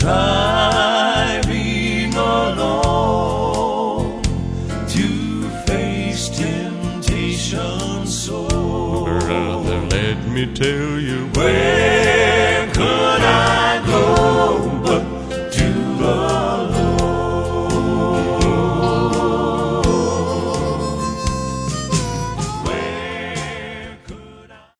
striving alone to face temptation so. Brother, let me tell you, where could I